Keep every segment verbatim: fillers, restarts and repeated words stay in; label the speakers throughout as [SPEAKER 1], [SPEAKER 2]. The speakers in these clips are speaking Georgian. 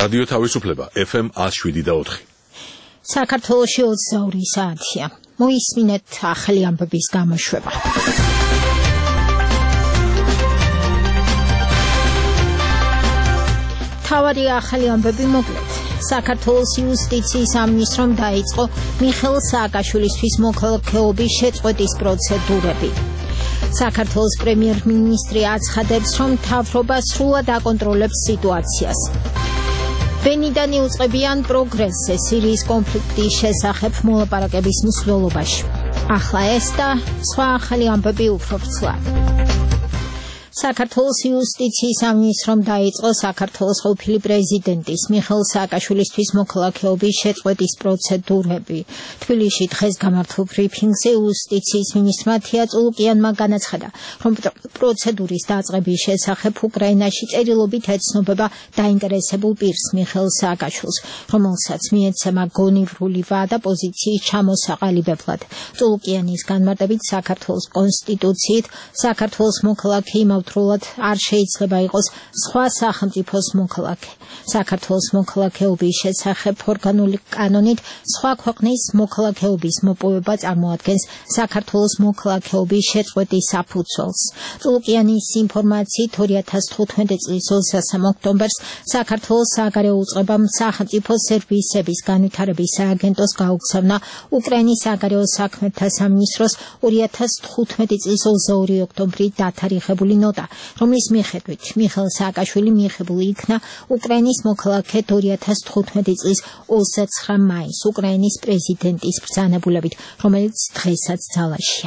[SPEAKER 1] რადიო თავისუფლება F M one oh seven და four.
[SPEAKER 2] საქართველოში ოცდაორი საათია. მოისმინეთ ახალი ამბების გამოშვება. თავარი ახალი ამბები მოკლედ. საქართველოს იუსტიციის სამინისტრომ დაიწყო მიხეილ სააკაშვილისთვის მოქალაქეობის შეწყვეტის პროცედურები. საქართველოს პრემიერ-მინისტრი აცხადებს, რომ მთავრობა სრულად აკონტროლებს სიტუაციას. ვენიდან იუწყებიან პროგრესზე სირიის კონფლიქტის შესახებ მოლაპარაკების მსვლელობაში. ახლა ეს და სხვა ახალი ამბები უფრო ვრცლად. საქართველოს იუსტიციის სამინისტრომ დაიწყო საქართველოს ყოფილი პრეზიდენტის მიხეილ სააკაშვილისთვის მოქალაქეობის შეწყვეტის პროცედურები. თბილისში დღეს გამართულ ბრიფინგზე იუსტიციის მინისტრმა თია წულუკიანმა განაცხადა, რომ პროცედურის დაწყების შესახებ უკრაინაში წერილობით ეცნობება დაინტერესებულ პირს მიხეილ სააკაშვილს, რომელსაც მიეცემა გონივრული ვადა პოზიციის ჩამოსაყალიბებლად. წულუკიანის განმარტებით საქართველოს კონსტიტუციით საქართველოს მოქალაქე იმავდროულად არ შეიძლება იყოს სხვა სახელმწიფოს მოქალაქე. საქართველოს მოქალაქეობის შესახებ ორგანული კანონით სხვა ქვეყნის მოქალაქეობის მოპოვება წარმოადგენს საქართველოს მოქალაქეობის შეწყვეტის საფუძველს. წულუკიანის ინფორმაციით ორი ათას თხუთმეტი წლის ოცდასამ ოქტომბერს საქართველოს სააგარეო უწყებამ სახელმწიფო სერვისების განვითარების სააგენტოს გაუგზავნა უკრაინის სააგარეო საქმეთა სამინისტროს ორი ათას თხუთმეტი წლის ოცდაორი ოქტომბრის დათარიღებული ნოტა, რომლის მიხედვით მიხეილ სააკაშვილი მიიღებული იქნა უკრაინის მოქალაქედ ორი ათას თხუთმეტი წლის ოცდაცხრა მაისს უკრაინის პრეზიდენტის ბრძანებულებით, რომელიც დღესაც ძალაშია.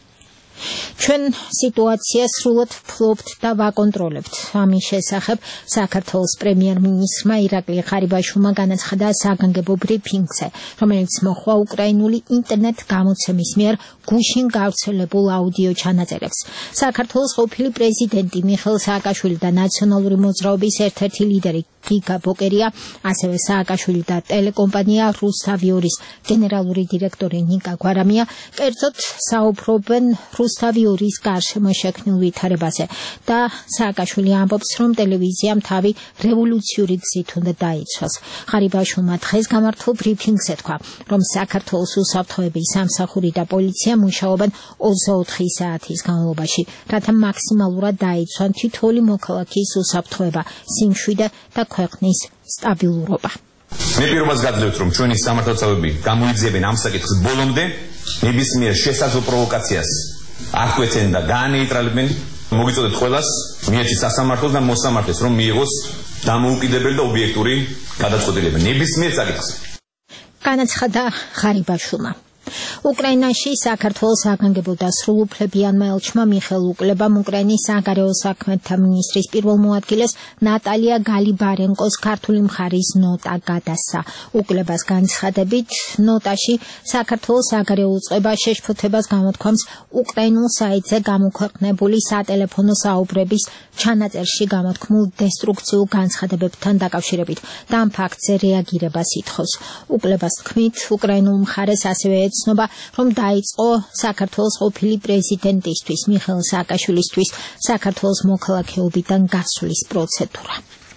[SPEAKER 2] ჩვენ სიტუაციას სრულად ვფლობთ და ვაკონტროლებთ. ამის შესახებ საქართველოს პრემიერ-მინისტრმა ირაკლი ღარიბაშვილმა განაცხადა საგანგებო ბრიფინგზე, რომელიც მოჰყვა უკრაინული ინტერნეტ გამოცემის მიერ გუშინ გავრცელებულ აუდიო ჩანაწერებს. საქართველოს ყოფილი პრეზიდენტი მიხეილ სააკაშვილი და ნაციონალური მოძრაობის ერთ-ერთი ლიდერი გიგა ბოკერია, ასევე სააკაშვილი და ტელეკომპანია რუსთავიორის გენერალური დირექტორი ნიკა გვარამია კერძოდ საუბრობენ რუსთავიორის გარშემო შექმნილ ვითარებაზე და სააკაშვილი ამბობს, რომ ტელევიზიამ თავი რევოლუციური გზით უნდა დაიცვას. ღარიბაშვილმა დღეს გამართულ ბრიფინგზე თქვა, რომ საქართველოს უსაფრთხოების სამსახური და პოლიცია მუშაობენ ოცდაოთხი საათის განმავლობაში, რათა მაქსიმალურად დაიცვან თითოეული მოქალაქის უსაფრთხოება, სიმშვიდე და ქვეყნის სტაბილურობა.
[SPEAKER 3] მე პირობას გაძლევთ, რომ ჩვენი სამართალდამცავები გამოიძიებენ ამ საკითხის ბოლომდე ნებისმიერ შესაძლო პროვოკაციას აღკვეცენ და გაანეიტრალებენ. მოგიწოდეთ ყველას მიეცით სასამართლოს და მოსამართლეს, რომ მიიღოს დამოუკიდებელი და ობიექტური გადაწყვეტილება ნებისმიერ საკითხზე.
[SPEAKER 2] განაცხადა ღარიბაშვილმა. უკრაინაში საქართველოს საგანგებო და სრულუფლებიანმა ელჩმა მიხეილ უკლებამ უკრაინის სააგარეო საქმეთა მინისტრის პირველ მოადგილეს ნატალია გალიბარენკოს ქართული მხარის ნოტა გადასცა. უკლებას განცხადებით, ნოტაში საქართველოს სააგარეო უწყება შეშფოთებას გამოთქვამს უკრაინულ საიტზე გამოქვეყნებული სატელეფონო საუბრების ჩანაწერში გამოთქმულ დესტრუქციულ განცხადებებთან დაკავშირებით და ამ ფაქტზე რეაგირებას ითხოვს. უკლებას თქმით, უკრაინულ მხარეს ასევე ეცნობა, რომ დაიწყო საქართველოს ყოფილი პრეზიდენტისთვის მიხეილ სააკაშვილისთვის საქართველოს მოქალაქეობიდან გასვლის პროცედურა.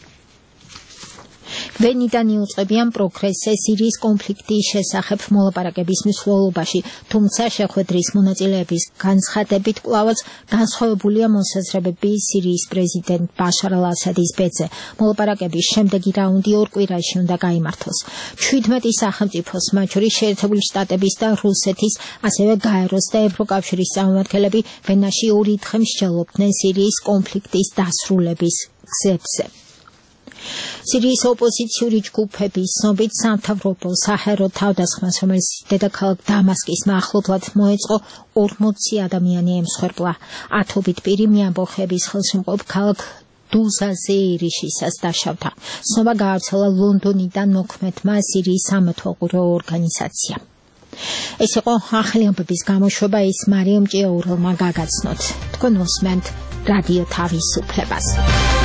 [SPEAKER 2] ვენიდან იუწყებიან პროგრესზე სირიის კონფლიქტის შესახებ მოლაპარაკების მსვლელობაში, თუმცა შეხვედრის მონაწილეების განცხადებით კვლავაც განსხვავებულია მოსაზრებები სირიის პრეზიდენტ ბაშარ ალ-ასადის ბედზე. მოლაპარაკების შემდეგი რაუნდი ორ კვირაში უნდა გაიმართოს. ჩვიდმეტი სახელმწიფოს, მათ შორის შეერთებული შტატების და რუსეთის, ასევე გაეროს და ევროკავშირის წარმომადგენლები ვენაში ორი დღე მსჯელობდნენ სირიის კონფლიქტის დასრულების გზებზე. სირიის ოპოზიციური ჯგუფების ცნობით სამთავრობო საჰაერო თავდასხმას, რომელიც დედაქალაქ დამასკის მახლობლად მოეწყო, ორმოცი ადამიანი ემსხვერპლა. ათობით პირი მიამბოხების ხელშემყოფ ქალაქ დუზაზე ერიშისას დაშავდა. ცნობა გაავრცელა ლონდონიდან მოქმედმა სირიის სამეთვალყურეო ორგანიზაციამ. ეს იყო ახალი ამბების გამოშვება, ის მარიამ ჭიაურელმა გაგაცნოთ. თქვენ მოსმენთ რადიო თავისუფლებას.